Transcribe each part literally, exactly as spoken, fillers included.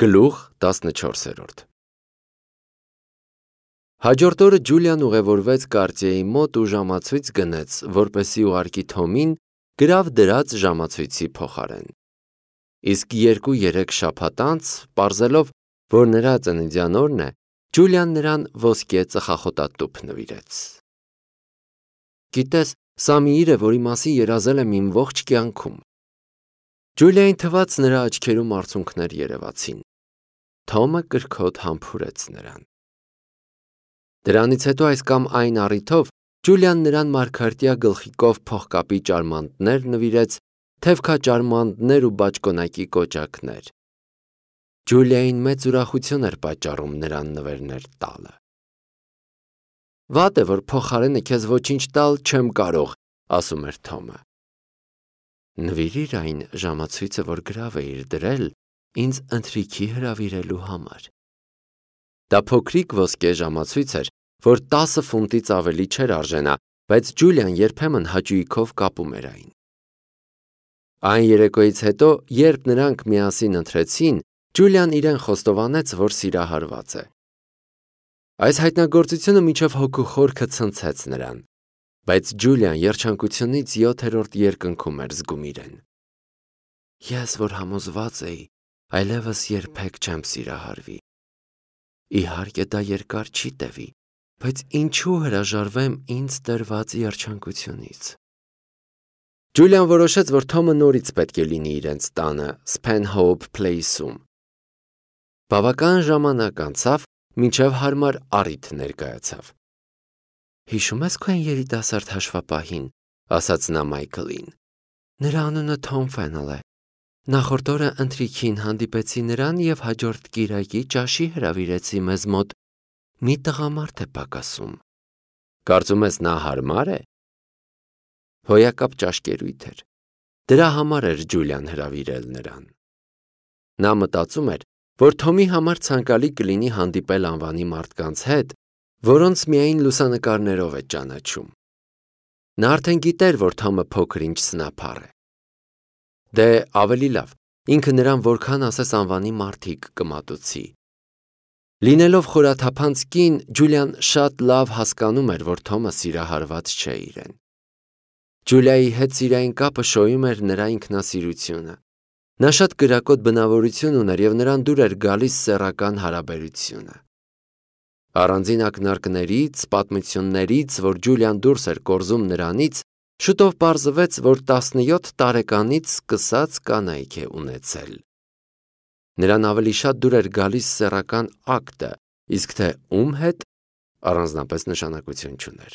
Գլուխ տասնչորսերորդ Հաջորդ օրը Ջուլիան ուղևորվեց Կարտիեի մոտ ու ժամացույց գնեց, որպեսզի ուղարկի Թոմին գրավ դրած ժամացույցի փոխարեն։ Իսկ երկու-երեք շաբաթ անց, պարզելով, որ նրա ծննդյան օրն է, Ջուլիան նրան ոսկե ծխախոտատուփ նվիրեց։ Գիտես, սա մի իր է, որի մասին երազել եմ իմ ողջ կյանքում։ Ջուլիային թվաց նրա աչքերում արցունքներ երևացին։ Թոմը կրքոտ համբուրեց նրան։ Դրանից հետո այս կամ այն առիթով Ջուլիան նրան մարգարտյա գլխիկով փողկապի ճարմանտներ նվիրեց, թևքաճարմանտներ ու բաճկոնակի կոճակներ։ Ջուլիային մեծ ուրախություն էր պատճառում նրան նվերներ տալը։ Վատ է, որ փոխարենը քեզ ոչինչ տալ չեմ կարող, ասում էր Թոմը։ Նվիրիր այն ժամացույցը, որ գրավ էիր դրել, ինձ ընթրիքի հրավիրելու համար։ Դա փոքրիկ ոսկե ժամացույց էր, որ տասը ֆունտից ավելի չէր արժենա, բայց Ջուլիան երբեմն հաճույքով կապում էր այն։ Այն երեկոյից հետո, երբ նրանք միասին ընթրեցին, Ջուլիան իրեն խոստովանեց, որ սիրահարված է։ Այս հայտնագործությունը մինչև հոգու խորքը ցնցեց նրան, բայց Ջուլիան երջանկությունից յոթերորդ երկնքում էր զգում իրեն։ Ես, որ համոզված էի, այլևս երբեք չեմ սիրահարվի։ Իհարկե դա երկար չի տևի, բայց ինչու հրաժարվեմ ինձ տրված երջանկությունից։ Ջուլիան որոշեց, որ Թոմը նորից պետք է լինի իրենց տանը, Սփենհոուփ Փլեյսում։ Բավական ժամանակ անցավ, մինչև հարմար առիթ ներկայացավ։ Հիշում ես քո այն երիտասարդ հաշվապահին, ասաց նա Մայքլին։ Նրա անունը Թոմ Ֆենել է։ Նախորդ օրը ընթրիքին հանդիպեցի նրան եւ հաջորդ կիրակի ճաշի հրավիրեցի մեզ մոտ։ Մի տղամարդ է պակասում։ Կարծում ես նա հարմար է։ Հոյակապ ճաշկերույթ էր։ Դրա համար էր Ջուլիան հրավիրել նրան։ Նա մտածում էր, որ Թոմի համար ցանկալի կլինի հանդիպել անվանի մարդկանց հետ, որոնց միայն լուսանկարներով է ճանաչում։ Նա արդեն գիտեր, որ Թոմը փոքր-ինչ սնափառ է։ Դե ավելի լավ, ինքը նրան որքան ասես անվանի մարդիկ կմատուցի։ Լինելով խորաթափանց կին, Ջուլիան շատ լավ հասկանում էր, որ Թոմը սիրահարված չէ իրեն։ Ջուլիայի հետ սիրային կապը շոյում էր նրա ինքնասիրությունը։ Նա շատ կրակոտ բնավորություն ուներ և նրան դուր էր գալիս սեռական հարաբերությունը։ Առանձին ակնարկներից, պատմություններից, որ Ջուլիան դուրս էր կորզում նրանից, շուտով պարզվեց, որ տասնյոթ տարեկանից սկսած կանայք է ունեցել։ Նրան ավելի շատ դուր էր գալիս սեռական ակտը, իսկ թե ում հետ, առանձնապես նշանակություն չուներ։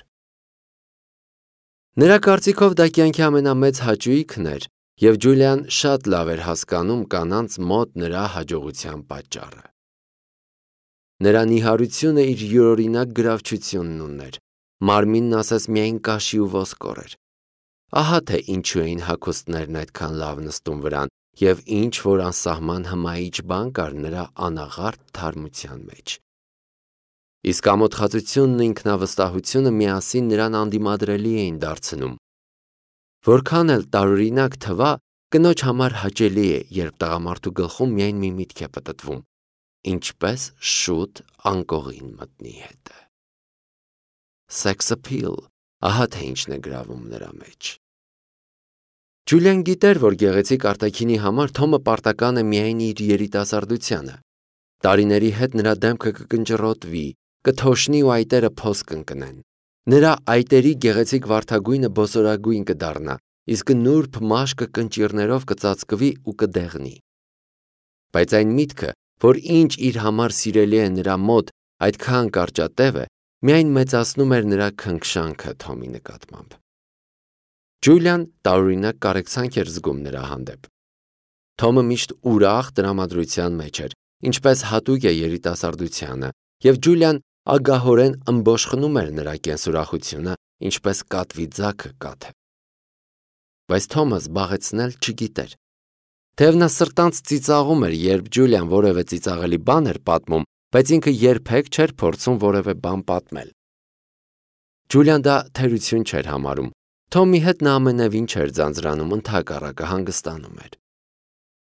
Նրա կարծիքով դա կյանքի ամենամեծ հաճույքն էր, և Ջուլիան շատ լավ էր հասկանում կանանց մոտ նրա հաջողության պատճառը։ Նրա նիհարությունը իր յուրօրինակ գրավչությունն ուներ, մարմինն ասես միայն կաշի ու ոսկոր էր։ Ահա թե ինչու էին հագուստներն այդքան լավ նստում վրան և ինչ որ անսահման հմայիչ բան կար նրա անաղարտ թարմության մեջ։ Իսկ ամոթխածությունն ու ինքնավստահությունը միասին նրան անդիմադրելի էին դարձնում։ Որքան էլ տարօրինակ թվա, կնոջ համար հաճելի է, երբ տղամարդու գլխում միայն մի միտք է պտտվում, ինչպես շուտ անկողին մտնի հետը։ Sex appeal, ահա թե ինչն է գրավում նրա մեջ։ Ջուլիան գիտեր, որ գեղեցիկ արտաքինի համար Թոմը պարտական է միայն իր երիտասարդությանը։ Տարիների հետ նրա դեմքը կկնճռոտվի, կթոշնի ու այտերը փոս կընկնեն։ Նրա այտերի գեղեցիկ վարդագույնը բոսորագույն կդառնա, իսկ նուրբ մաշկը կնճիռներով կծածկվի ու կդեղնի։ Բայց այն միտքը, որ ինչ իր համար սիրելի է նրա մոտ, այդքան կարճատև է, միայն մեծացնում էր նրա քնքշանքը Թոմի նկատմամբ։ Ջուլիան տարօրինակ կարեկցանք էր զգում նրա հանդեպ։ Թոմը միշտ ուրախ տրամադրության մեջ էր, ինչպես հատուկ է երիտասարդությանը, և Ջուլիան ագահորեն ըմբոշխնում էր նրա կենսուրախությունը, ինչպես կատվի ձագը կաթը։ Բայց Թոմը զբաղեցնել չգիտեր։ Թեև նա սրտանց ծիծաղում էր, երբ Ջուլիան որևէ ծիծաղելի բան էր պատմում, բայց ինքը երբեք չէր փորձում որևէ բան պատմել։ Ջուլիան դա թերություն չէր համարում։ Թոմի հետ նա ամենևին չէր ձանձրանում, ընդհակառակը հանգստանում էր։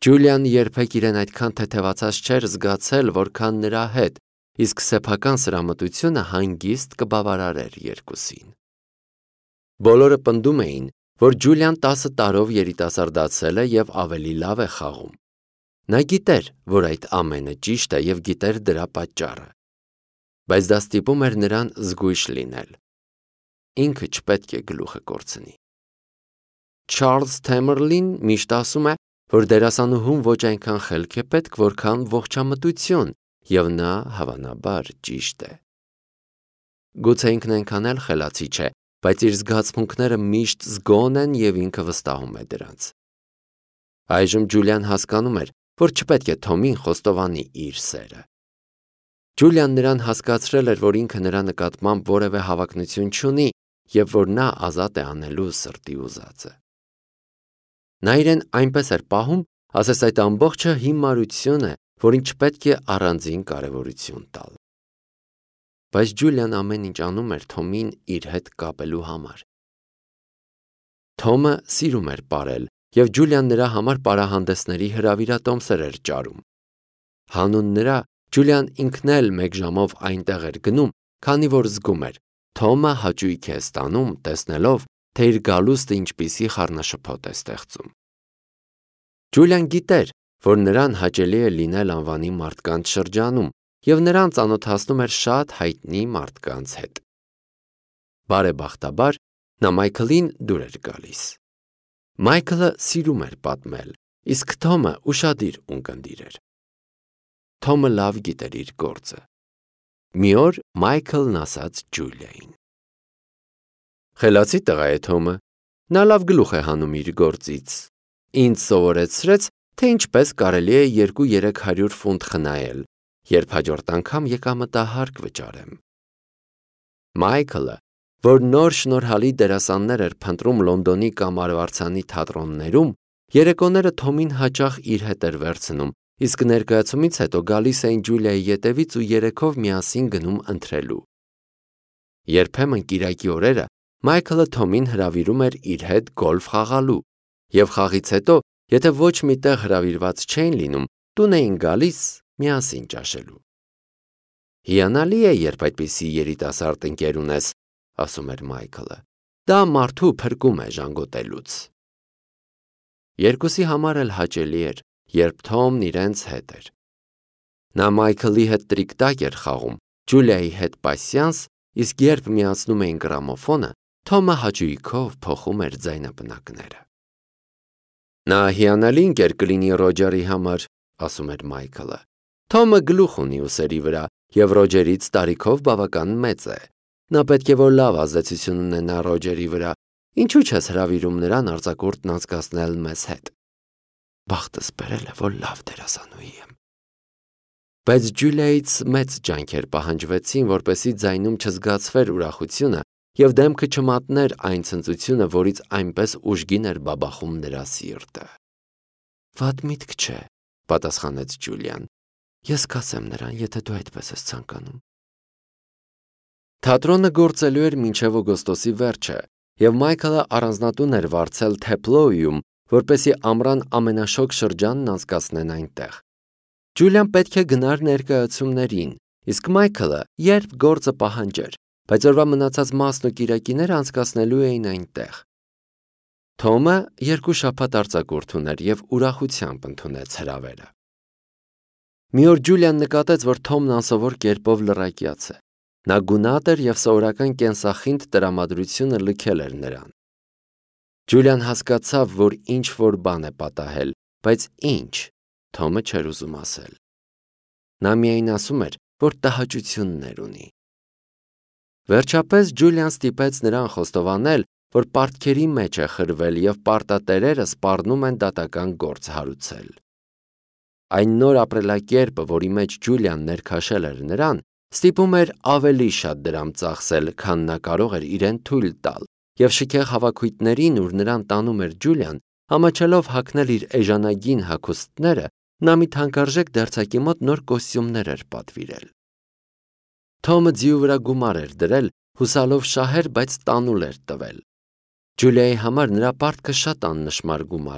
Ջուլիան երբեք իրեն այդքան թեթևացած չէր զգացել, որքան նրա հետ, իսկ սեփական սրամտությունը հանգիստ կբավարարեր երկուսին։ Բոլորը պնդում էին, որ Ջուլիան տասը տարով երիտասարդացել է և ավելի լավ է խաղում։ Նա գիտեր, որ այդ ամենը ճիշտ է և գիտեր դրա պատճառը։ Բայց դա ստիպում էր նրան զգույշ լինել։ Ինքը չպետք է գլուխը կորցնի։ Չարլզ Թեմերլին միշտ ասում է, որ դերասանուհուն ոչ այնքան խելք է պետք, որքան ողջամտություն, և նա հավանաբար ճիշտ է։ Գուցե ինքն այնքան էլ խելացի չէ, բայց իր զգացմունքները միշտ զգոն են և ինքը վստահում է դրանց։ Այժմ Ջուլիան հասկանում էր, որ չպետք է Թոմին խոստովանի իր սերը։ Ջուլիան նրան հասկացրել էր, որ ինքը նրա նկատմամբ որևէ հավակնություն չունի և որ նա ազատ է անելու սրտի ուզածը։ Նա իրեն այնպես էր պահում, ասես այդ ամբողջը հիմարություն է, որին չպետք է առանձին կարևորություն տալ։ Բայց Ջուլիան ամեն ինչ անում էր Թոմին իր հետ կապելու համար։ Թոմը սիրում էր պարել, և Ջուլիան նրա համար պարահանդեսների հրավիրատոմսեր էր ճարում։ Հանուն նրա Ջուլիան ինքն էլ մեկ ժամով այնտեղ էր գնում, քանի որ զգում էր, Թոմը հաճույք է ստանում, տեսնելով, թե իր գալուստը ինչպիսի խառնաշփոթ է ստեղծում։ Ջուլիան գիտեր, որ նրան հաճելի է լինել անվանի մարդկանց շրջանում, և նրան ծանոթացնում էր շատ հայտնի մարդկանց հետ։ Բարեբախտաբար, նա Մայքլին դուր էր գալիս։ Մայքլը սիրում էր պատմել, իսկ Թոմը ուշադիր ունկնդիր էր։ Թոմը լավ գիտեր իր գործը։ Մի օր Մայքլն ասաց Ջուլիային. «Խելացի տղա է Թոմը, նա լավ գլուխ է հանում իր գործից, ինձ սովորեցրեց, թե ինչպես կարելի է երկու-երեք հարյուր ֆունտ խնայել, երբ հաջորդ անգամ եկամտահարկ վճարեմ»։ Մայքլը, որ նոր շնորհալի դերասաններ էր փնտրում Լոնդոնի կամ արվարձանի թատրոններում, երեկոները Թոմին հաճախ իր հետ էր վերցնում, իսկ ներկայացումից հետո գալիս էին Ջուլիայի ետևից ու երեքով միասին գնում ընթրելու։ Երբեմն կիրակի օրերը Մայքլը Թոմին հրավիրում էր իր հետ գոլֆ խաղալու, և խաղից հետո, եթե ոչ մի տեղ հրավիրված չէին լինում, տուն էին գալիս միասին ճաշելու։ «Հիանալի է, երբ այդպիսի երիտասարդ ընկեր ունես», ասում էր Մայքլը, «դա մարդու փրկում է ժանգոտելուց»։ Երկուսի համար էլ հաճելի էր, երբ Թոմն իրենց հետ էր։ Նա Մայքլի հետ տրիկ-տակ էր խաղում, Ջուլիայի հետ պասյանս, իսկ երբ միացնում էին գրամոֆոնը, Թոմը հաճույքով փոխում էր ձայնապնակները։ «Նա հիանալի ընկեր կլինի Ռոջերի համար», ասում էր Մայքլը։ «Թոմը գլուխ ունի ուսերի վրա և Ռոջերից տարիքով բավական մեծ է։ Նա պետք է որ լավ ազդեցություն ունենա Ռոջերի վրա, ինչու չես հրավիրում նրան արձակուրդն անցկացնել մեզ հետ»։ Բախտս բերել է, որ լավ դերասանուհի եմ։ Բայց Ջուլիայից մեծ ջանքեր պահանջվեցին, որպեսզի ձայնում չզգացվեր ուրախությունը և դեմքը չմատներ այն ցնծությունը, որից այնպես ուժգին էր բաբախում նրա սիրտը։ «Վատ միտք չէ», պատասխանեց Ջուլիան։ «Ես կասեմ նրան, եթե դու այդպես ես ցանկանում»։ Թատրոնը գործելու էր մինչև օգոստոսի վերջը, և Մայքլը առանձնատուն էր վարձել Թեփլոյուում, որպեսզի ամռան ամենաշոգ շրջանն անցկացնեն այնտեղ։ Ջուլիան պետք է գնար ներկայացումներին, իսկ Մայքլը, երբ գործը պահանջեր, բայց օրվա մնացած մասն ու կիրակիները անցկացնելու էին այնտեղ։ Թոմը երկու շաբաթ արձակուրդ ուներ և ուրախությամբ ընդունեց հրավերը։ Մի օր Ջուլիան նկատեց, որ Թոմն անսովոր կերպով լռակյաց է։ Նա գունատ էր և սովորական կենսախինդ տրամադրությունը լքել էր նրան։ Ջուլիան հասկացավ, որ ինչ-որ բան է պատահել, բայց ինչ, Թոմը չէր ուզում ասել։ Նա միայն ասում էր, որ տհաճություններ ունի։ Վերջապես Ջուլիան ստիպեց նրան խոստովանել, որ պարտքերի մեջ է խրվել և պարտատերերը սպառնում են դատական գործ հարուցել։ Այն նոր ապրելակերպը, որի մեջ Ջուլիան ներքաշել էր նրան, ստիպում էր ավելի շատ դրամ ծախսել, քան նա կարող էր իրեն թույլ տալ, և շքեղ հավաքույթներին, ուր նրան տանում էր Ջուլիան, ամաչելով հագնել իր էժանագին հագուստները, նա մի թանկարժեք դերձակի մոտ նոր կոստյումներ էր պատվիրել։ Թոմը ձիու վրա գումար էր դրել, հուսալով շահեր, բայց տանուլ էր տվել։ Ջուլիայի համար նրա պարտքը շատ աննշմար գումար էր,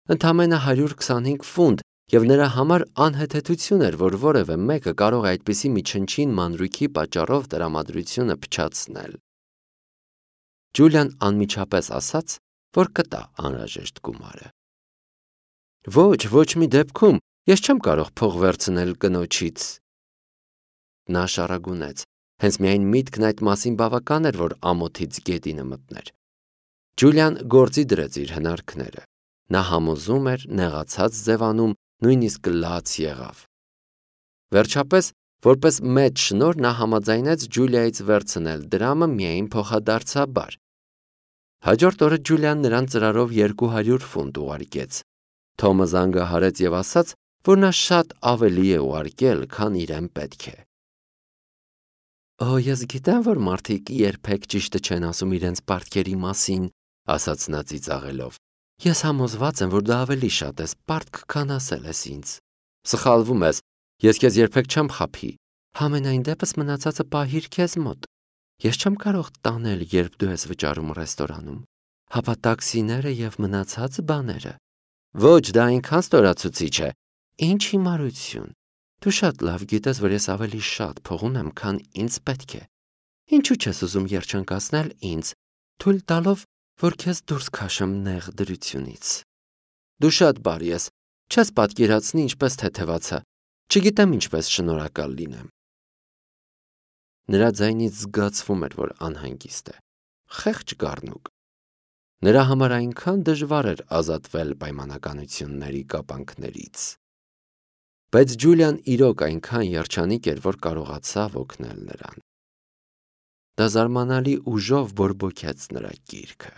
Ընդամենը հարյուր քսանհինգ ֆունտ, եւ նրա համար անհեթեթություն էր, որ որևէ մեկը կարող է այդպիսի միջնչին մանրույքի պատճառով տրամադրությունը փչացնել։ Ջուլիան անմիջապես ասաց, որ կտա անհրաժեշտ գումարը։ Ոչ, ոչ մի դեպքում, ես չեմ կարող փող վերցնել կնոջից։ Նա շարագունեց, հենց միայն միտքն այդ մասին բավական էր, որ ամոթից գետինը մտներ։ Ջուլիան գործի դրեց իր հնարքները։ Նա համոզում էր, նեղացած ձևանում, նույնիսկ լաց եղավ։ Վերջապես, որպես մեծ շնորհ նա համաձայնեց Ջուլիայից վերցնել դրամը միայն փոխադարձաբար։ Հաջորդ օրը Ջուլիան նրան ծրարով երկու հարյուր ֆունտ ուղարկեց։ Թոմը զանգահարեց եւ ասաց, որ նա շատ ավելի է ուղարկել, քան իրեն պետք է։ Օ, ես գիտեմ, որ մարդիկ երբեք ճիշտը չեն ասում իրենց պարտքերի մասին, ասաց նա ծիծաղելով։ Ես համոզված եմ, որ դա ավելի շատ ես պարտք, քան ասել ես ինձ։ Սխալվում ես, ես քեզ երբեք չեմ խաբի։ Համենայն դեպս մնացածը պահիր քեզ մոտ։ Ես չեմ կարող տանել, երբ դու ես վճարում ռեստորանում։ Հապա տաքսիները եւ մնացած բաները։ Ոչ, դա այնքան ստորացուցիչ է։ Ինչ հիմարություն։ Դու շատ լավ գիտես, որ ես ավելի շատ փող ունեմ, քան ինձ պետք է։ Ինչու՞ չես ուզում երջանկացնել ինձ, թույլ տալով, որ քեզ դուրս քաշեմ նեղ դրությունից։ Դու շատ բարի ես, չես պատկերացնի ինչպես թեթևացա։ Չգիտեմ ինչպես շնորհակալ լինեմ։ Նրա ձայնից զգացվում էր, որ անհանգիստ է։ Խեղճ գառնուկ։ Նրա համար այնքան դժվար էր ազատվել պայմանականությունների կապանքներից։ Բայց Ջուլիան իրոք այնքան երջանիկ էր, որ կարողացավ օգնել նրան։ Դա զարմանալի ուժով բորբոքեց նրա գիրքը։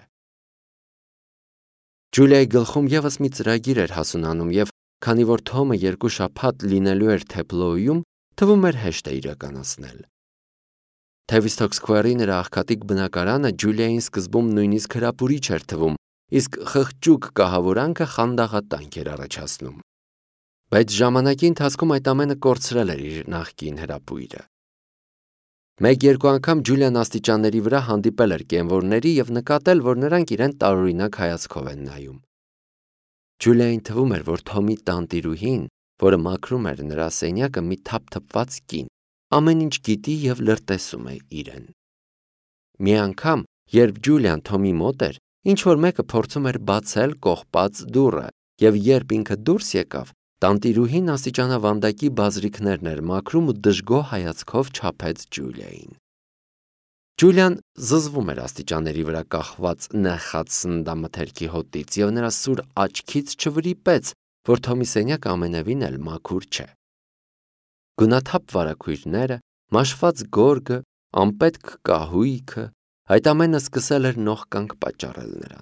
Ջուլիայի գլխում եւս մի ծրագիր էր հասունանում եւ քանի որ Թոմը երկու շաբաթ լինելու էր Թեփլոյում, թվում էր հեշտ է իրականացնել։ Tavistock Square-ի նրա աղքատիկ բնակարանը Ջուլիային սկզբում նույնիսկ հրապուրիչ էր թվում, իսկ խղճուկ կահավորանքը խանդաղատանք էր առաջացնում։ Բայց ժամանակի ընթացքում այդ ամենը կորցրել էր իր նախկին հրապույրը։ Մեկ-երկու անգամ Ջուլիան աստիճանների վրա հանդիպել էր կենվորների եւ նկատել, որ նրանք իրեն տարօրինակ հայացքով են նայում։ Ջուլիային թվում էր, որ Թոմի տանտիրուհին, որը մաքրում էր նրա սենյակը, մի թափթփված կին, ամեն ինչ գիտի եւ լրտեսում է իրեն։ Մի անգամ, երբ Ջուլիան Թոմի մոտ էր, ինչ որ մեկը փորձում էր բացել կողպած դուռը, եւ երբ ինքը դուրս եկավ, տանտիրուհին աստիճանավանդակի բազրիքներն էր մաքրում ու դժգոհ հայացքով չափեց Ջուլիային։ Ջուլիան զզվում էր աստիճանների վրա կախված նեխած սննդամթերքի հոտից եւ նրա սուր աչքից չվրիպեց, որ Թոմի սենյակը ամենևին էլ մաքուր չէ։ Գունաթափ վարագույրները, մաշված գորգը, անպետք կահույքը, այդ ամենը սկսել էր նողկանք պատճառել նրան։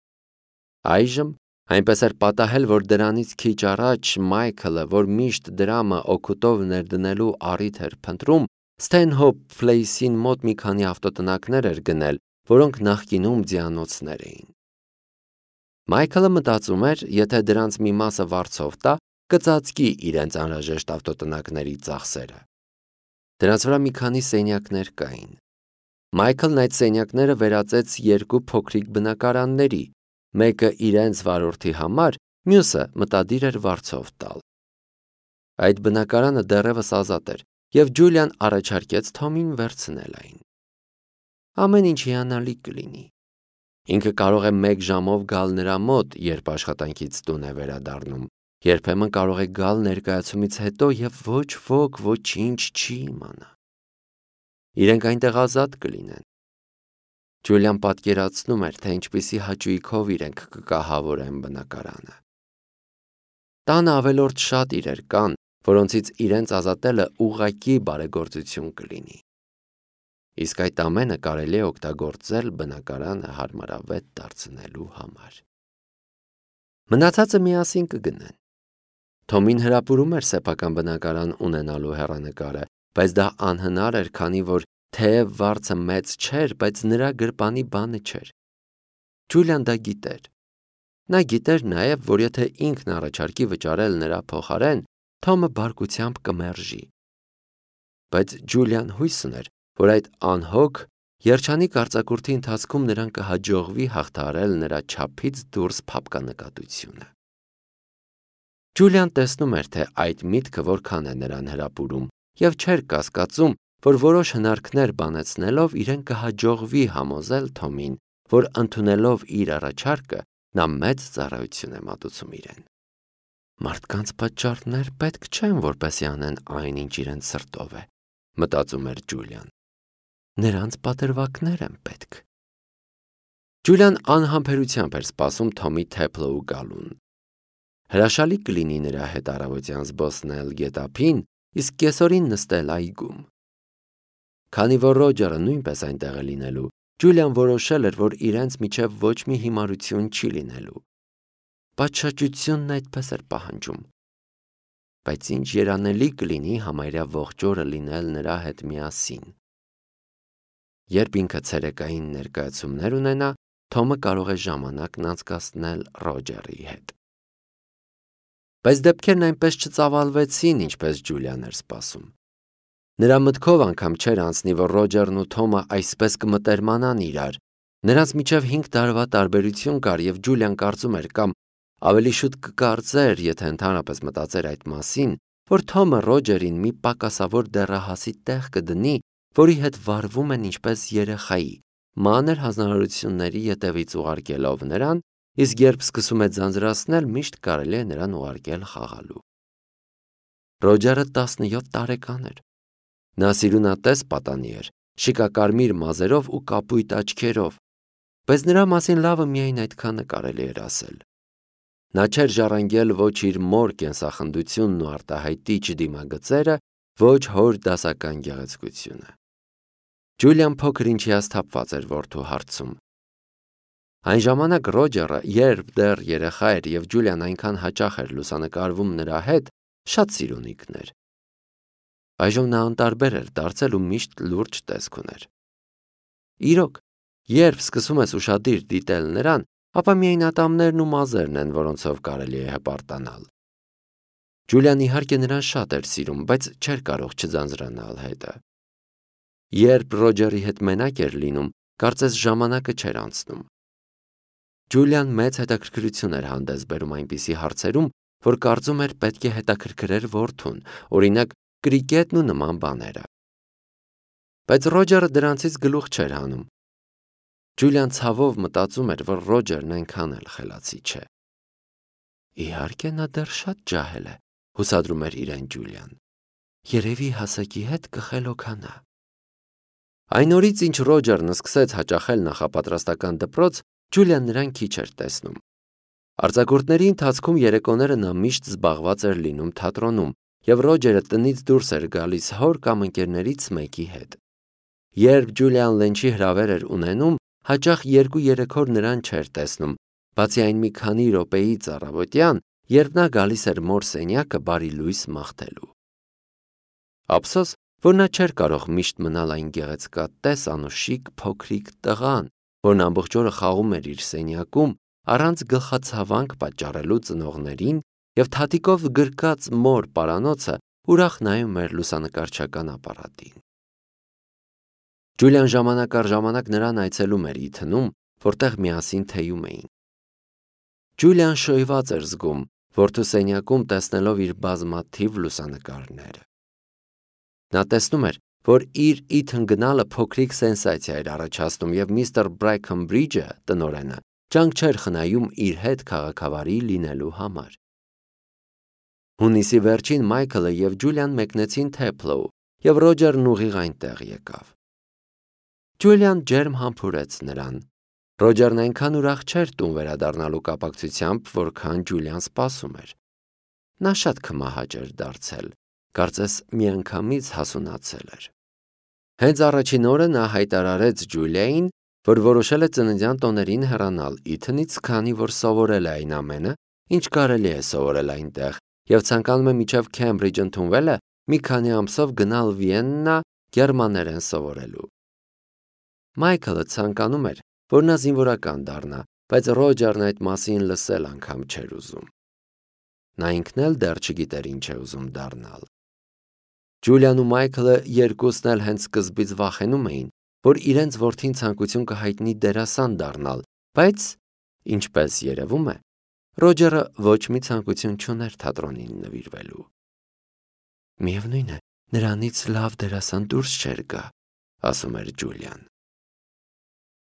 Այժմ այնպես էր պատահել, որ դրանից քիչ առաջ Մայքլը, որ միշտ դրամը օգուտով ներդնելու առիթ էր փնտրում, Stanhope Place-ին մոտ մի քանի ավտոտնակներ էր գնել, որոնք նախկինում ձիանոցներ էին։ Մայքլը մտածում էր, եթե դրանց մի մասը վարձով տա, կծածկի իրենց անհրաժեշտ ավտոտնակների ծախսերը։ Դրանց վրա մի քանի սենյակներ կային։ Մայքլն այդ սենյակները վերածեց երկու փոքրիկ բնակարանների, մեկը իրենց վարորդի համար, մյուսը մտադիր էր վարձով տալ։ Այդ բնակարանը դեռևս ազատ էր, եւ Ջուլիան առաջարկեց Թոմին վերցնել այն։ Ամեն ինչ հիանալի կլինի։ Ինքը կարող է մեկ ժամով գալ նրա մոտ, երբ աշխատանքից տուն է վերադառնում, երբեմն կարող է գալ ներկայացումից հետո եւ ոչ ոք ոչինչ չի իմանա։ Իրենք այնտեղ ազատ կլինեն։ Ջուլիան պատկերացնում էր, թե ինչպիսի հաճույքով իրենք կկահավորեն բնակարանը։ Տանը ավելորդ շատ իրեր կան, որոնցից իրենց ազատելը ուղղակի բարեգործություն կլինի։ Իսկ այդ ամենը կարելի է օգտագործել բնակարանը հարմարավետ դարձնելու համար։ Մնացածը միասին կգնեն։ Թոմին հրապուրում էր սեփական բնակարան ունենալու հեռանկարը, բայց դա անհնար էր, քանի որ թեև վարձը մեծ չէր, բայց նրա գրպանի բանը չէր։ Ջուլիան դա գիտեր։ Նա գիտեր նաև, որ եթե ինքն առաջարկի վճարել նրա փոխարեն, Թոմը բարկությամբ կմերժի։ Բայց Ջուլիան հույս ուներ, որ այդ անհոգ, երջանիկ արձակուրդի ընթացքում նրան կհաջողվի հաղթահարել նրա չափից դուրս փափկանկատությունը։ Ջուլիան տեսնում էր, թե այդ միտքը որքան է նրան հրապուրում և չէր կասկածում, որ որոշ հնարքներ բանեցնելով իրեն կհաջողվի համոզել Թոմին, որ ընդունելով իր առաջարկը նա մեծ ծառայություն է մատուցում իրեն։ Մարդկանց պատճառներ պետք չեն, որպեսզի անեն այն, ինչ իրենց սրտով է, մտածում էր Ջուլիան։ Նրանց պատրվակներ են պետք։ Ջուլիան անհամբերությամբ էր սպասում Թոմի Թեփլոու գալուն։ Հրաշալի կլինի նրա հետ առավոտյան զբոսնել գետափին, իսկ կեսօրին նստել այգում։ Քանի որ Ռոջերը նույնպես այնտեղ է լինելու, Ջուլիան որոշել էր, որ իրենց միջև ոչ մի հիմարություն չի լինելու։ Պատշաճությունն այդպես էր պահանջում։ Բայց ինչ երանելի կլինի համարյա ողջ օրը լինել նրա հետ միասին։ Երբ ինքը ցերեկային ներկայացումներ ունենա, Թոմը կարող է ժամանակն անցկացնել Ռոջերի հետ։ Բայց դեպքերն այնպես չծավալվեցին, ինչպես Ջուլիան էր սպասում։ Նրա մտքով անգամ չէր անցնի, որ Ռոջերն ու Թոմը այսպես կմտերմանան իրար։ Նրանց միջև հինգ տարվա տարբերություն կար և Ջուլիան կարծում էր կամ ավելի շուտ կկարծեր, եթե ընդհանրապես մտածեր այդ մասին, որ Թոմը Ռոջերին մի պակասավոր դեռահասի տեղ կդնի, որի հետ վարվում են ինչպես երեխայի, մանր հանրությունների ետևից ուղարկելով նրան, իսկ երբ սկսում է ձանձրացնել, միշտ կարելի է նրան ուղարկել խաղալու։ Ռոջերը տասնյոթ տարեկան էր։ Նա սիրունատես պատանի էր, շիկակարմիր մազերով ու կապույտ աչքերով, բայց նրա մասին լավը միայն այդքանը կարելի էր ասել։ Նա չէր ժառանգել ոչ իր մոր կենսախնդությունն ու արտահայտիչ դիմագծերը, ոչ հոր դասական գեղեցկությունը։ Ջուլիան փոքր ինչի հիասթափված էր որդու հարցում։ Այն ժամանակ Ռոջերը, երբ դեռ երեխա էր և Ջուլիան այնքան հաճախ էր լուսանկարվում նրա հետ, շատ սիրունիկն էր։ Այժմ նա անտարբեր էր դարձել ու միշտ լուրջ տեսք ուներ։ Իրոք, երբ սկսում ես ուշադիր դիտել նրան, ապա միայն ատամներն ու մազերն են, որոնցով կարելի է հպարտանալ։ Ջուլիան իհարկե նրան շատ էր սիրում, բայց չէր կարող չձանձրանալ հետը։ Երբ Ռոջերի հետ մենակ էր լինում, կարծես ժամանակը չէր անցնում։ Ջուլիան մեծ հետաքրքրություն էր հանդես բերում այնպիսի հարցերում, որ կարծում էր պետք է հետաքրքրեր որդուն, օրինակ կրիկետն ու նման բաները։ Բայց Ռոջերը դրանցից գլուխ չէր հանում։ Ջուլիան ցավով մտածում էր, որ Ռոջերն այնքան էլ խելացի չէ։ Իհարկե նա դեռ շատ ջահել է, հուսադրում էր իրեն Ջուլիան։ Երևի հասակի հետ կխելոքանա։ Այն օրից, ինչ Ռոջերն սկսեց հաճախել նախապատրաստական դպրոց, Ջուլիան նրան քիչ էր տեսնում։ Արձակուրդների ընթացքում երեկոները նա միշտ զբաղված էր լինում թատրոնում, և Ռոջերը տնից դուրս էր գալիս հոր կամ ընկերներից մեկի հետ։ Երբ Ջուլիան լենչի հրավեր էր ունենում, հաճախ երկու-երեք օր նրան չէր տեսնում, բացի այն մի քանի րոպեից առավոտյան, երբ նա գալիս էր մոր սենյակը բարի լույս մաղթելու։ Ափսոս, որ նա չէր կարող միշտ մնալ այն գեղեցկատես անուշիկ փոքրիկ տղան, որն ամբողջ օրը խաղում էր իր սենյակում, առանց գլխացավանք պատճառելու ծնողներին և թաթիկով գրկած մոր պարանոցը ուրախ նայում էր լուսանկարչական ապարատին։ Ջուլիան ժամանակ առ ժամանակ նրան այցելում էր իթնում, որտեղ միասին թեյում էին։ Ջուլիան շոյված էր զգում, որդու սենյակում տեսնելով իր բազմաթիվ լուսանկարները։ Նա տեսնում էր, որ իր իթն գնալը փոքրիկ սենսացիա էր առաջացնում և միստր Բրեքենբրիջը, տնօրենը, ջանք չէր խնայում իր հետ քաղաքավարի լինելու համար։ Հունիսի վերջին Մայքլը և Ջուլիան մեկնեցին Թեփլոու, և Ռոջերն ուղիղ այնտեղ եկավ։ Ջուլիան ջերմ համբուրեց նրան։ Ռոջերն այնքան ուրախ չէր տուն վերադառնալու կապակցությամբ, որքան Ջուլիան սպասում էր։ Նա շատ քմահաճ էր դարձել, կարծես միանգամից հասունացել էր։ Հենց առաջին օրը նա հայտարարեց Ջուլիային, որ որոշել է ծննդյան տոներին հեռանալ իթնից, քանի որ սովորել է այն ամենը, ինչ կարելի է սովորել այնտեղ, և ցանկանում է մինչև Քեմբրիջ ընդունվելը մի քանի ամսով գնալ Վիեննա գերմաներեն սովորելու։ Մայքլը ցանկանում էր, որ նա զինվորական դառնա, բայց Ռոջերն այդ մասին լսել անգամ չէր ուզում։ Նա ինքն էլ դեռ չգիտեր ինչ է ուզում դառնալ։ Ջուլիան ու Մայքլը երկուսն էլ հենց սկզբից վախենում էին, որ իրենց որդին ցանկություն կհայտնի դերասան դառնալ, բայց, ինչպես երևում է, Ռոջերը ոչ մի ցանկություն չուներ թատրոնին նվիրվելու։ Միևնույն է, նրանից լավ դերասան դուրս չէր գա, ասում էր Ջուլիան։